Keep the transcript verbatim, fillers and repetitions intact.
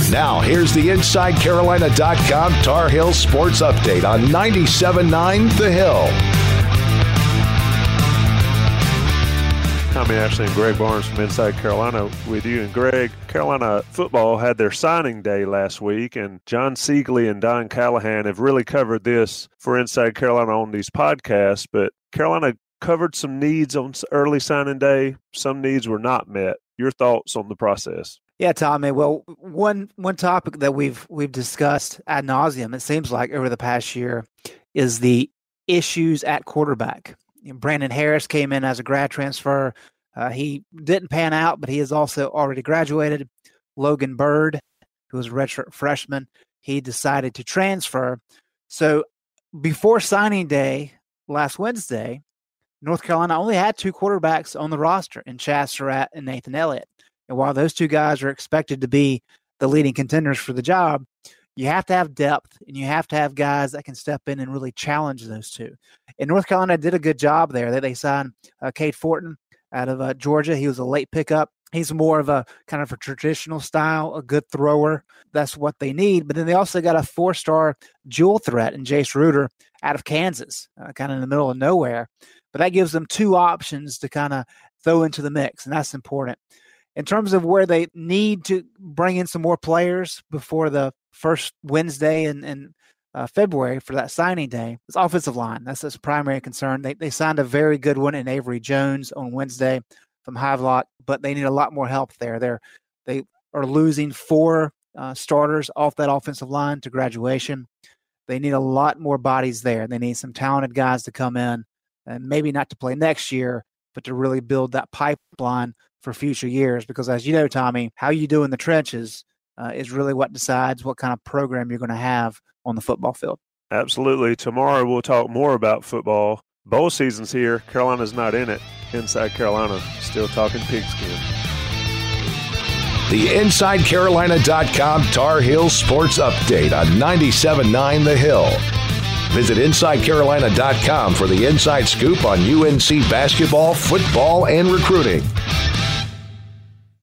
Now, here's the Inside Carolina dot com Tar Heel Sports Update on ninety-seven point nine The Hill. Tommy Ashley and Greg Barnes from Inside Carolina with you. And Greg, Carolina football had their signing day last week, and John Siegley and Don Callahan have really covered this for Inside Carolina on these podcasts. But Carolina covered some needs on early signing day. Some needs were not met. Your thoughts on the process? Yeah, Tommy. Well, one one topic that we've we've discussed ad nauseum, it seems like, over the past year, is the issues at quarterback. You know, Brandon Harris came in as a grad transfer. Uh, he didn't pan out, but he has also already graduated. Logan Bird, who was a redshirt freshman, he decided to transfer. So before signing day last Wednesday, North Carolina only had two quarterbacks on the roster, in Chaz Surratt and Nathan Elliott. And while those two guys are expected to be the leading contenders for the job, you have to have depth, and you have to have guys that can step in and really challenge those two. And North Carolina did a good job there. They, they signed uh, Cade Fortin out of uh, Georgia. He was a late pickup. He's more of a kind of a traditional style, a good thrower. That's what they need. But then they also got a four-star dual threat in Jace Ruder out of Kansas, uh, kind of in the middle of nowhere. But that gives them two options to kind of throw into the mix, and that's important. In terms of where they need to bring in some more players before the first Wednesday in, in uh, February for that signing day, it's offensive line. That's his primary concern. They they signed a very good one in Avery Jones on Wednesday from Havelock, but they need a lot more help there. They're, they are losing four uh, starters off that offensive line to graduation. They need a lot more bodies there. They need some talented guys to come in, and maybe not to play next year, but to really build that pipeline for future years. Because as you know, Tommy, how you do in the trenches uh, is really what decides what kind of program you're going to have on the football field. Absolutely. Tomorrow we'll talk more about football. Bowl season's here. Carolina's not in it. Inside Carolina, still talking pigskin. The Inside Carolina dot com Tar Heel Sports Update on ninety-seven point nine The Hill. Visit Inside Carolina dot com for the inside scoop on U N C basketball, football, and recruiting.